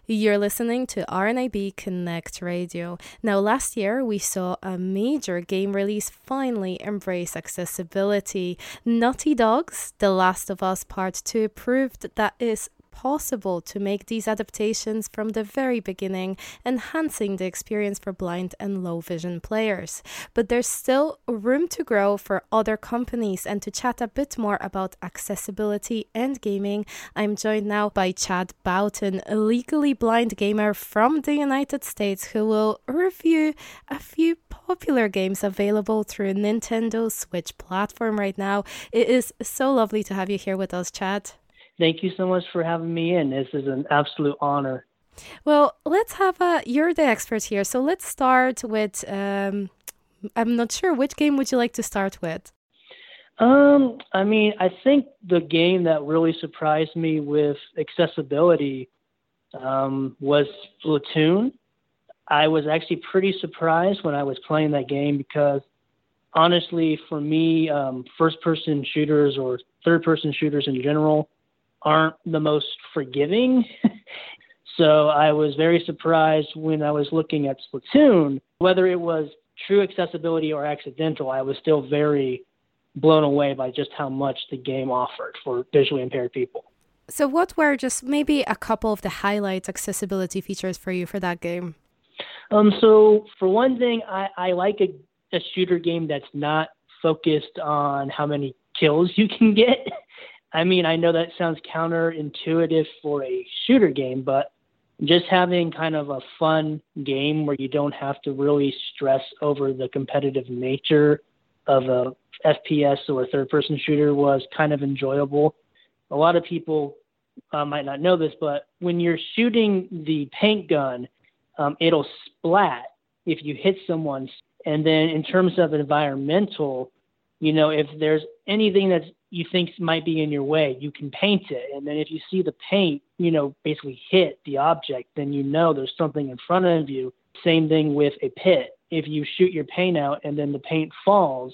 You're listening to RNIB Connect Radio. Now, last year we saw a major game release finally embrace accessibility. Naughty Dog's The Last of Us Part 2 proved that it's possible to make these adaptations from the very beginning, enhancing the experience for blind and low vision players. But there's still room to grow for other companies, and to chat a bit more about accessibility and gaming, I'm joined now by Chad Boughton, a legally blind gamer from the United States who will review a few popular games available through Nintendo Switch platform right now. It is so lovely to have you here with us, Chad. Thank you so much for having me in. This is an absolute honor. Well, let's have you're the expert here. So let's start with, I'm not sure, which game would you like to start with? I think the game that really surprised me with accessibility was Splatoon. I was actually pretty surprised when I was playing that game because, honestly, for me, first-person shooters or third-person shooters in general aren't the most forgiving. So I was very surprised when I was looking at Splatoon, whether it was true accessibility or accidental, I was still very blown away by just how much the game offered for visually impaired people. So what were just maybe a couple of the highlight accessibility features for you for that game? So for one thing, I like a shooter game that's not focused on how many kills you can get. I mean, I know that sounds counterintuitive for a shooter game, but just having kind of a fun game where you don't have to really stress over the competitive nature of a FPS or a third-person shooter was kind of enjoyable. A lot of people might not know this, but when you're shooting the paint gun, it'll splat if you hit someone. And then in terms of environmental, if there's anything that you think might be in your way, you can paint it. And then if you see the paint, basically hit the object, then there's something in front of you. Same thing with a pit. If you shoot your paint out and then the paint falls,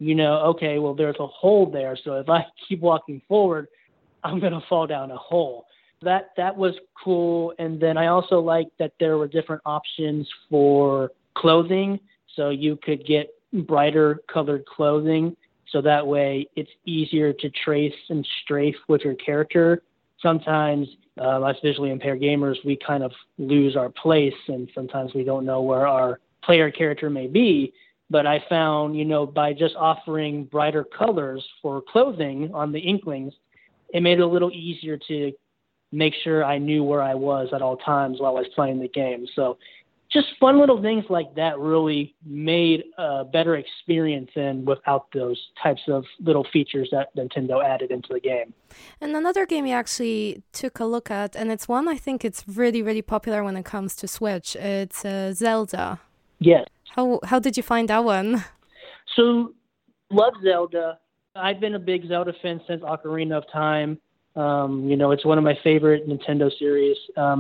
okay, well, there's a hole there. So if I keep walking forward, I'm going to fall down a hole. That was cool. And then I also liked that there were different options for clothing. So you could get brighter colored clothing. So that way it's easier to trace and strafe with your character. Sometimes us visually impaired gamers, we kind of lose our place, and sometimes we don't know where our player character may be. But I found, by just offering brighter colors for clothing on the Inklings, it made it a little easier to make sure I knew where I was at all times while I was playing the game. So just fun little things like that really made a better experience than without those types of little features that Nintendo added into the game. And another game you actually took a look at, and it's one I think it's really, really popular when it comes to Switch. It's Zelda. Yes. How did you find that one? So, love Zelda. I've been a big Zelda fan since Ocarina of Time. It's one of my favorite Nintendo series.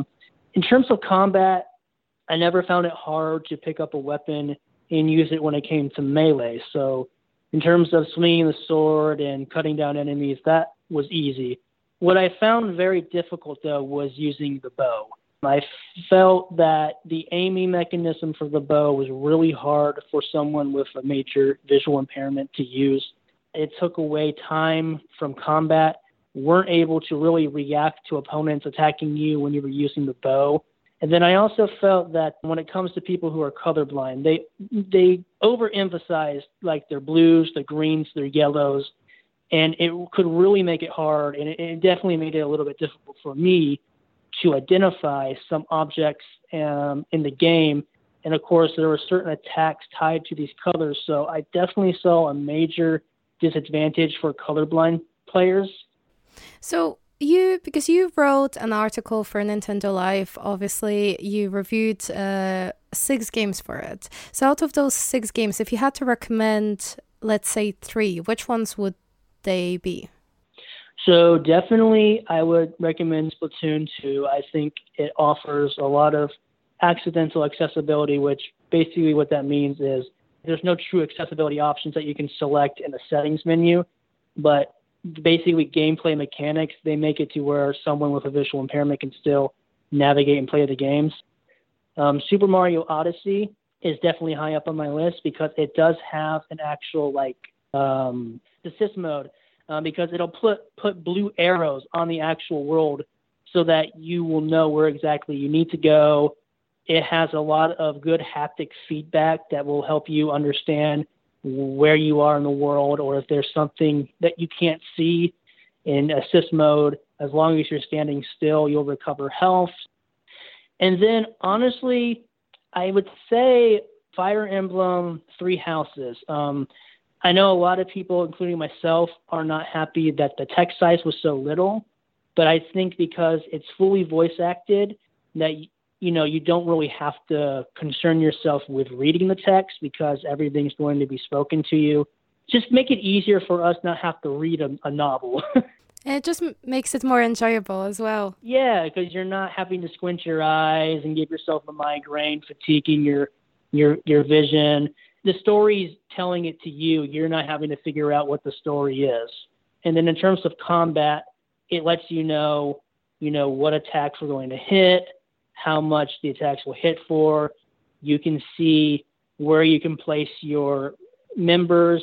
In terms of combat, I never found it hard to pick up a weapon and use it when it came to melee. So in terms of swinging the sword and cutting down enemies, that was easy. What I found very difficult, though, was using the bow. I felt that the aiming mechanism for the bow was really hard for someone with a major visual impairment to use. It took away time from combat, weren't able to really react to opponents attacking you when you were using the bow. And then I also felt that when it comes to people who are colorblind, they overemphasize like their blues, their greens, their yellows, and it could really make it hard. And it definitely made it a little bit difficult for me to identify some objects in the game. And of course, there were certain attacks tied to these colors. So I definitely saw a major disadvantage for colorblind players. So because you wrote an article for Nintendo Life, obviously you reviewed 6 games for it. So out of those 6 games, if you had to recommend, let's say 3, which ones would they be? So definitely I would recommend Splatoon 2. I think it offers a lot of accidental accessibility, which basically what that means is there's no true accessibility options that you can select in the settings menu, but basically gameplay mechanics, they make it to where someone with a visual impairment can still navigate and play the games. Super Mario Odyssey is definitely high up on my list because it does have an actual assist mode, because it'll put blue arrows on the actual world so that you will know where exactly you need to go. It has a lot of good haptic feedback that will help you understand where you are in the world, or if there's something that you can't see in assist mode. As long as you're standing still, you'll recover health. And then, honestly, I would say Fire Emblem Three Houses. I know a lot of people, including myself, are not happy that the text size was so little, but I think because it's fully voice acted, that you don't really have to concern yourself with reading the text because everything's going to be spoken to you. Just make it easier for us not have to read a novel. It just makes it more enjoyable as well. Yeah, because you're not having to squint your eyes and give yourself a migraine, fatiguing your vision. The story's telling it to you. You're not having to figure out what the story is. And then in terms of combat, it lets you know what attacks are going to hit, how much the attacks will hit for. You can see where you can place your members,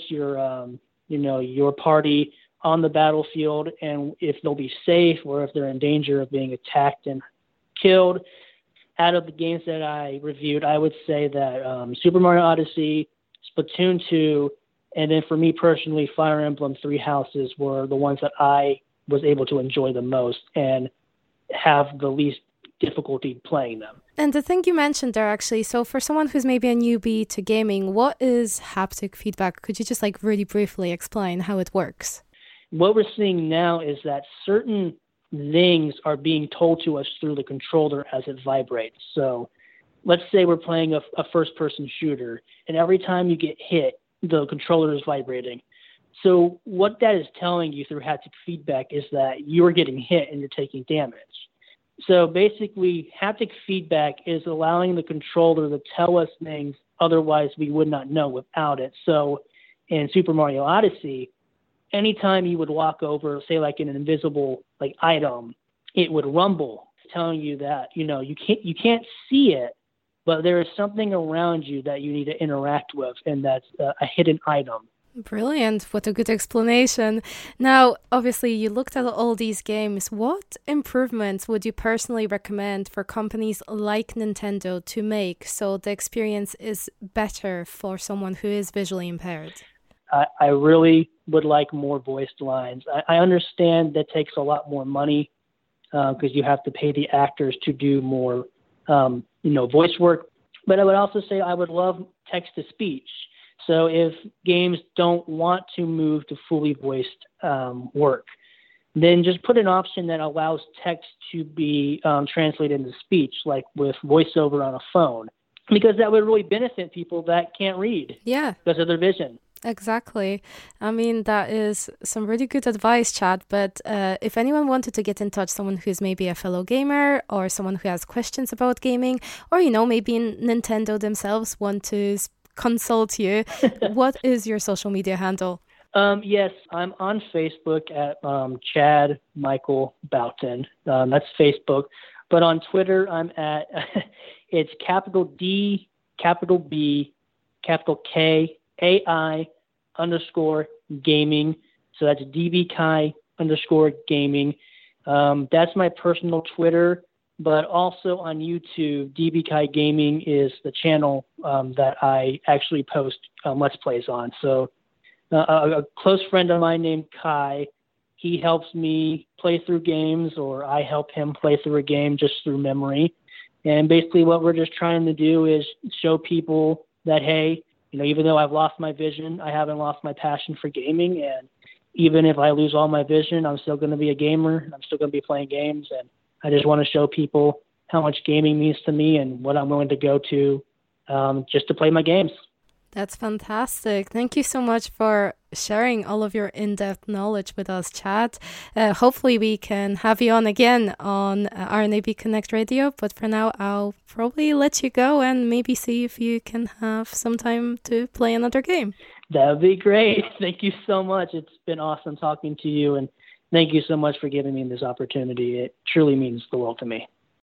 your party on the battlefield, and if they'll be safe or if they're in danger of being attacked and killed. Out of the games that I reviewed, I would say that Super Mario Odyssey, Splatoon 2, and then for me personally, Fire Emblem Three Houses were the ones that I was able to enjoy the most and have the least difficulty playing them. And the thing you mentioned there, actually, so for someone who's maybe a newbie to gaming, what is haptic feedback? Could you just really briefly explain how it works? What we're seeing now is that certain things are being told to us through the controller as it vibrates. So let's say we're playing a first-person shooter, and every time you get hit, the controller is vibrating. So what that is telling you through haptic feedback is that you're getting hit and you're taking damage. So basically, haptic feedback is allowing the controller to tell us things otherwise we would not know without it. So in Super Mario Odyssey, anytime you would walk over, say an invisible item, it would rumble, telling you that you can't see it, but there is something around you that you need to interact with, and that's a hidden item. Brilliant. What a good explanation. Now, obviously, you looked at all these games. What improvements would you personally recommend for companies like Nintendo to make so the experience is better for someone who is visually impaired? I really would like more voiced lines. I understand that takes a lot more money because you have to pay the actors to do more, voice work. But I would also say I would love text-to-speech. So if games don't want to move to fully voiced work, then just put an option that allows text to be translated into speech, like with VoiceOver on a phone, because that would really benefit people that can't read because of their vision. Exactly. I mean, that is some really good advice, Chad. But if anyone wanted to get in touch, someone who's maybe a fellow gamer or someone who has questions about gaming, or, maybe Nintendo themselves want to consult you, what is your social media handle? Yes, I'm on Facebook at Chad Michael Boughton. That's Facebook. But on Twitter, I'm at, it's capital D, capital B, capital K, AI _gaming. So that's DBKai _gaming. That's my personal Twitter, but also on YouTube, DBKai Gaming is the channel that I actually post Let's Plays on. So a close friend of mine named Kai, he helps me play through games, or I help him play through a game just through memory. And basically what we're just trying to do is show people that, hey, even though I've lost my vision, I haven't lost my passion for gaming. And even if I lose all my vision, I'm still going to be a gamer. And I'm still going to be playing games. And I just want to show people how much gaming means to me and what I'm willing to go to just to play my games. That's fantastic. Thank you so much for sharing all of your in-depth knowledge with us, Chad. Hopefully we can have you on again on RNAB Connect Radio. But for now, I'll probably let you go and maybe see if you can have some time to play another game. That would be great. Thank you so much. It's been awesome talking to you. And thank you so much for giving me this opportunity. It truly means the world to me.